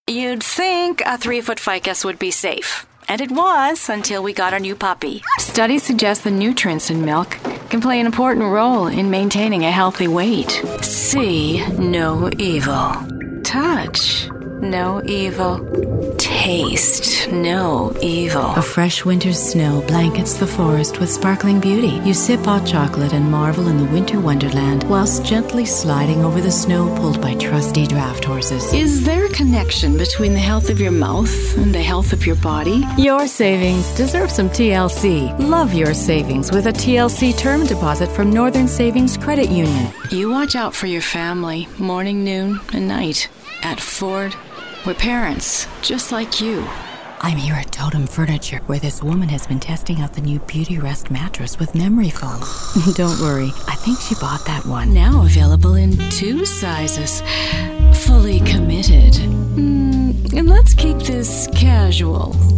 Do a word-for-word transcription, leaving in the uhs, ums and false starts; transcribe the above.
You'd think a three-foot ficus would be safe. And it was until we got our new puppy. Studies suggest the nutrients in milk can play an important role in maintaining a healthy weight. See no evil. Touch no evil. Taste no evil. A fresh winter's snow blankets the forest with sparkling beauty. You sip hot chocolate and marvel in the winter wonderland whilst gently sliding over the snow pulled by trusty draft horses. Is there a connection between the health of your mouth and the health of your body? Your savings deserve some T L C. Love your savings with a T L C term deposit from Northern Savings Credit Union. You watch out for your family, morning, noon, and night. At Ford, we're parents, just like you. I'm here at Totem Furniture, where this woman has been testing out the new Beauty Rest mattress with memory foam. Don't worry, I think she bought that one. Now available in two sizes. Fully committed. Mm, and let's keep this casual.